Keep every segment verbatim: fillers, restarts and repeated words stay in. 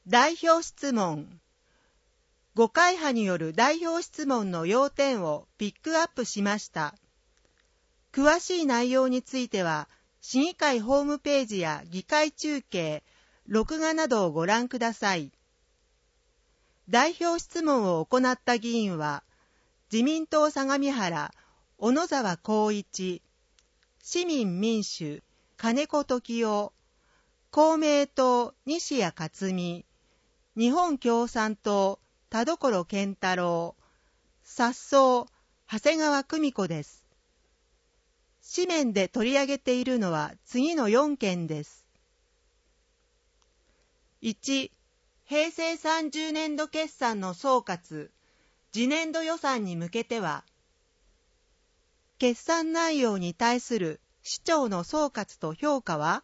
代表質問。ご会派による代表質問の要点をピックアップしました。詳しい内容については、市議会ホームページや議会中継、録画などをご覧ください。代表質問を行った議員は、自民党相模原、小野沢光一、市民民主、金子時夫、公明党、西谷克美、日本共産党、田所健太郎、札송、長谷川久美子です。紙面で取り上げているのは次のよんけんです。いち、平成さんじゅうねんど決算の総括、次年度予算に向けては、決算内容に対する市長の総括と評価は、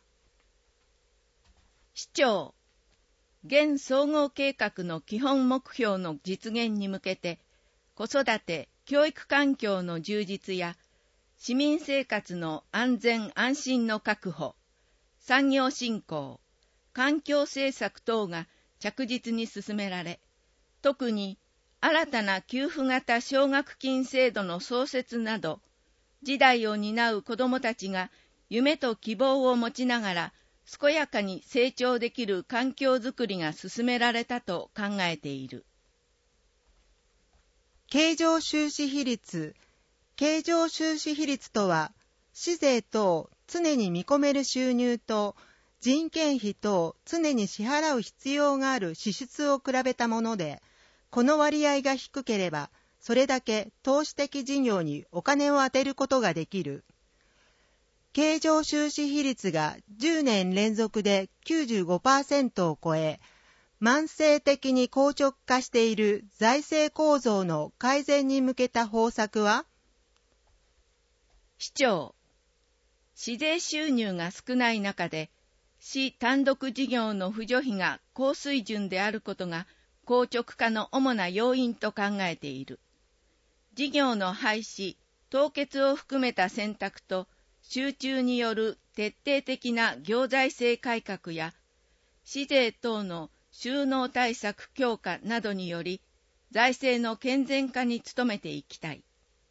市長、現総合計画の基本目標の実現に向けて、子育て・教育環境の充実や、市民生活の安全安心の確保、産業振興、環境政策等が着実に進められ、特に新たな給付型奨学金制度の創設など、次代を担う子どもたちが夢と希望を持ちながら、健やかに成長できる環境づくりが進められたと考えている。 経常収支比率。経常収支比率とは、市税等常に見込める収入と人件費等常に支払う必要がある支出を比べたもので、この割合が低ければ、それだけ投資的事業にお金を充てることができる。経常収支比率がじゅうねん連続で きゅうじゅうごパーセント を超え、慢性的に硬直化している財政構造の改善に向けた方策は、 市長、市税収入が少ない中で、市単独事業の扶助費が高水準であることが硬直化の主な要因と考えている。事業の廃止、凍結を含めた選択と、集中による徹底的な行財政改革や、市税等の収納対策強化などにより、財政の健全化に努めていきたい。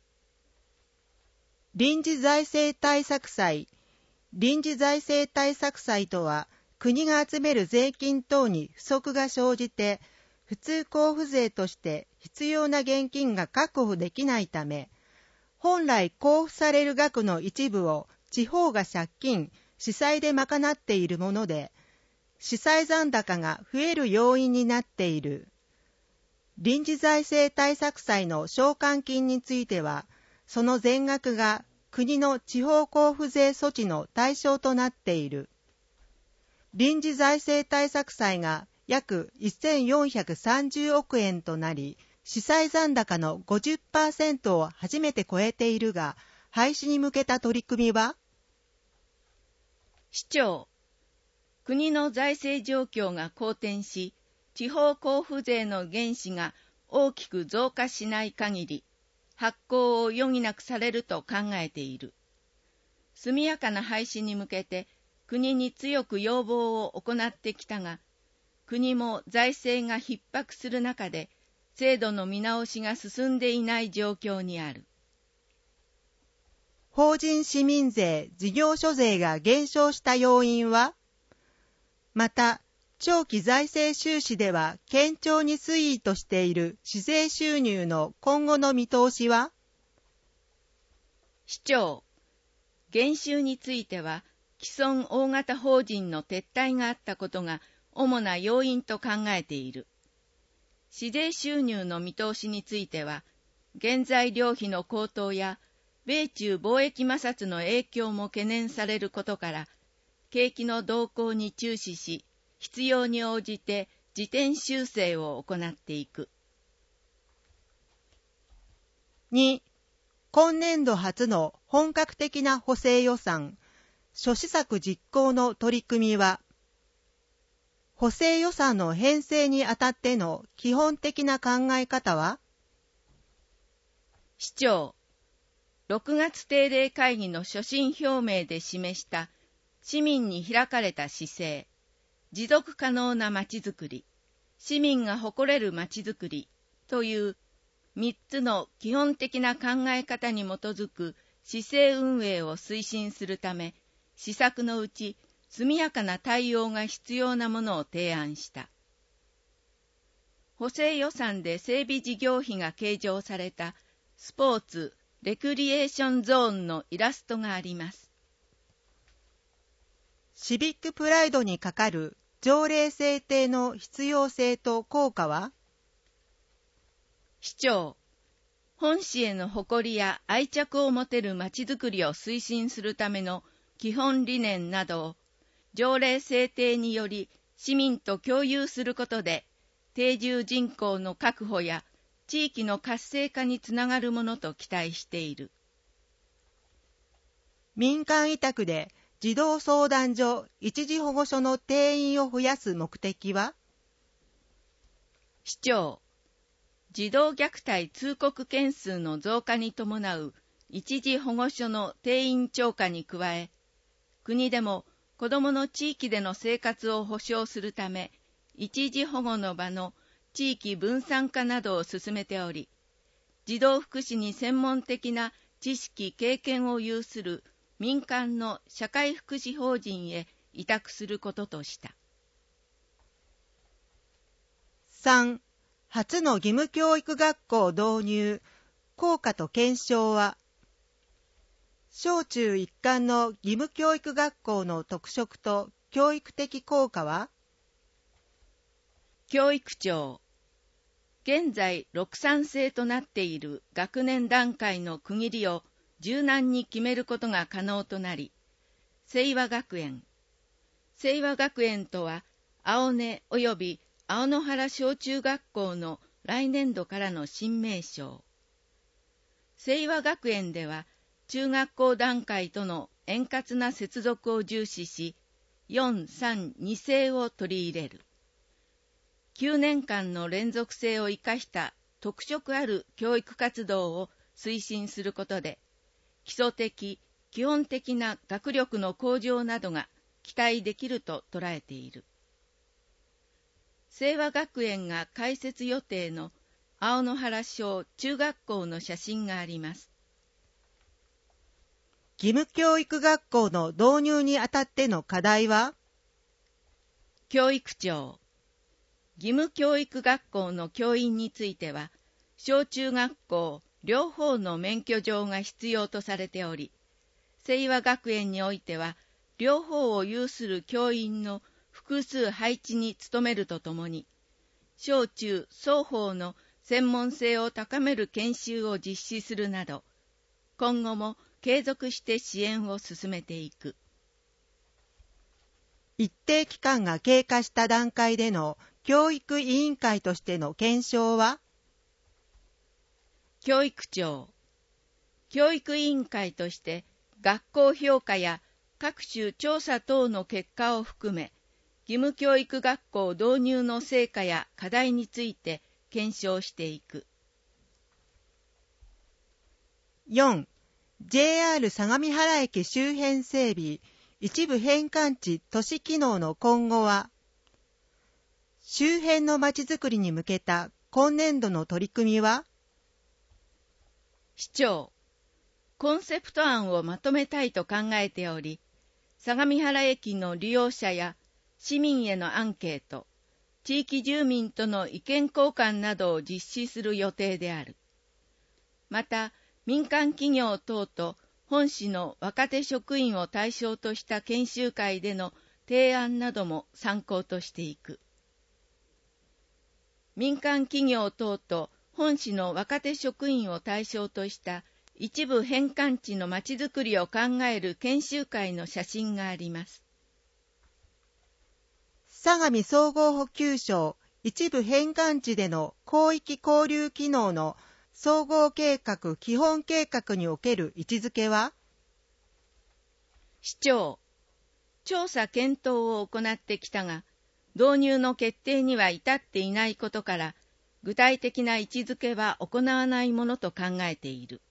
臨時財政対策債。臨時財政対策債とは、国が集める税金等に不足が生じて、普通交付税として必要な現金が確保できないため、本来交付される額の一部を地方が借金、市債で賄っているもので、市債残高が増える要因になっている。臨時財政対策債の償還金については、その全額が国の地方交付税措置の対象となっている。臨時財政対策債が約せんよんひゃくさんじゅうおくえんとなり、市債残高の ごじゅっパーセント を初めて超えているが、廃止に向けた取り組みは、 市長、国の財政状況が好転し、地方交付税の原資が大きく増加しない限り、発行を余儀なくされると考えている。速やかな廃止に向けて、国に強く要望を行ってきたが、国も財政が逼迫する中で、制度の見直しが進んでいない状況にある。 法人市民税、事業所税が減少した要因は、また、長期財政収支では堅調に推移としている市税収入の今後の見通しは、 市長、減収については、既存大型法人の撤退があったことが主な要因と考えている。市税収入の見通しについては、原材料費の高騰や米中貿易摩擦の影響も懸念されることから、景気の動向に注視し、必要に応じて時点修正を行っていく。 に、今年度初の本格的な補正予算、諸施策実行の取り組みは、補正予算の編成にあたっての基本的な考え方は、 市長、ろくがつ定例会議の所信表明で示した市民に開かれた姿勢、持続可能なまちづくり、 市民が誇れるまちづくりというみっつの基本的な考え方に基づく市政運営を推進するため、施策のうち速やかな対応が必要なものを提案した。補正予算で整備事業費が計上されたスポーツ・レクリエーションゾーンのイラストがあります。 シビックプライドにかかる条例制定の必要性と効果は？ 市長、本市への誇りや愛着を持てるまちづくりを推進するための基本理念などを条例制定により市民と共有することで、定住人口の確保や地域の活性化につながるものと期待している。 民間委託で児童相談所、一時保護所の定員を増やす目的は？ 市長、児童虐待通告件数の増加に伴う一時保護所の定員超過に加え、国でも子どもの地域での生活を保障するため、一時保護の場の地域分散化などを進めており、児童福祉に専門的な知識・経験を有する民間の社会福祉法人へ委託することとした。 さん. 初の義務教育学校導入、効果と検証は？小中一貫の義務教育学校の特色と教育的効果は？ 教育庁、現在ろくさん制となっている学年段階の区切りを柔軟に決めることが可能となり、清和学園、清和学園とは青根及び青野原小中学校の来年度からの新名称。清和学園では中学校段階との円滑な接続を重視し、よんさんに制を取り入れる。きゅうねんかんの連続性を生かした特色ある教育活動を推進することで、基礎的、基本的な学力の向上などが期待できると捉えている。清和学園が開設予定の青野原小中学校の写真があります。 義務教育学校の導入にあたっての課題は？ 教育庁、義務教育学校の教員については、小中学校両方の免許状が必要とされており、清和学園においては、両方を有する教員の複数配置に努めるとともに、小中双方の専門性を高める研修を実施するなど、今後も継続して支援を進めていく。 一定期間が経過した段階での教育委員会としての検証は？ 教育庁、教育委員会として学校評価や各種調査等の結果を含め、義務教育学校導入の成果や課題について検証していく。 よん. ジェイアール 相模原駅周辺整備、一部変換地都市機能の今後は？周辺のまちづくりに向けた今年度の取り組みは？ 市長、コンセプト案をまとめたいと考えており、相模原駅の利用者や市民へのアンケート、地域住民との意見交換などを実施する予定である。また、民間企業等と本市の若手職員を対象とした研修会での提案なども参考としていく。民間企業等と本市の若手職員を対象とした一部変換地のまちづくりを考える研修会の写真があります。 相模総合補給省一部変換地での広域交流機能の総合計画基本計画における位置づけは？ 市長、調査検討を行ってきたが、導入の決定には至っていないことから、具体的な位置づけは行わないものと考えている。